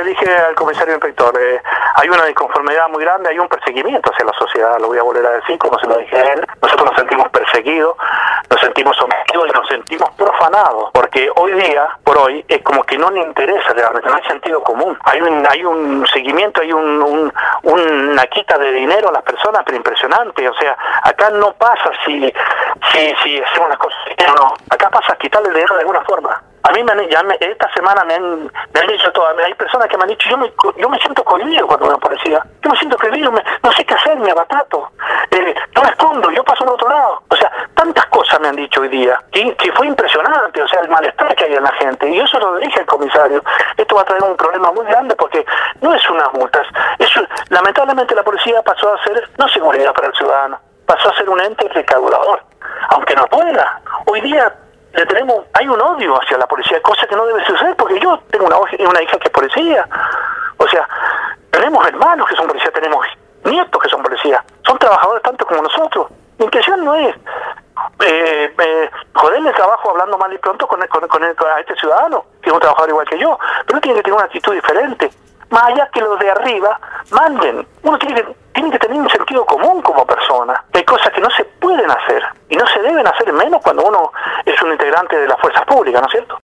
dije al comisario inspector, hay una inconformidad muy grande, hay un perseguimiento hacia la sociedad, lo voy a volver a decir como se lo dije a él. Nosotros nos sentimos perseguidos, nos sentimos sometidos y nos sentimos profanados, porque hoy día, por hoy, es como que no nos interesa realmente, no hay sentido común. Hay un seguimiento, hay una quita de dinero a las personas, pero impresionante. O sea, acá no pasa si hacemos las cosas o no. Acá pasa quitarle el dinero de alguna forma. A mí esta semana me han dicho todo, hay personas que me han dicho, yo me siento cohibido cuando veo policía, yo me siento cohibido, no sé qué hacer, me abatato, no me escondo, yo paso al otro lado. O sea, tantas cosas me han dicho hoy día, que fue impresionante, o sea, el malestar que hay en la gente, y eso lo dije al comisario. Esto va a traer un problema muy grande porque no es unas multas, lamentablemente la policía pasó a ser, no seguridad para el ciudadano, pasó a ser un ente recaudador, aunque no pueda. Hoy día hay un odio hacia la policía, cosa que no debe suceder, porque yo tengo una hija que es policía. O sea, tenemos hermanos que son policías, tenemos nietos que son policías, son trabajadores tanto como nosotros. Mi intención no es joderle el trabajo hablando mal y pronto a este ciudadano, que es un trabajador igual que yo, pero tiene que tener una actitud diferente, más allá que los de arriba manden. Uno tiene que tener un sentido común como persona. Hay cosas que no se pueden hacer y no se deben hacer, menos cuando uno es un integrante de las fuerzas públicas, ¿no es cierto?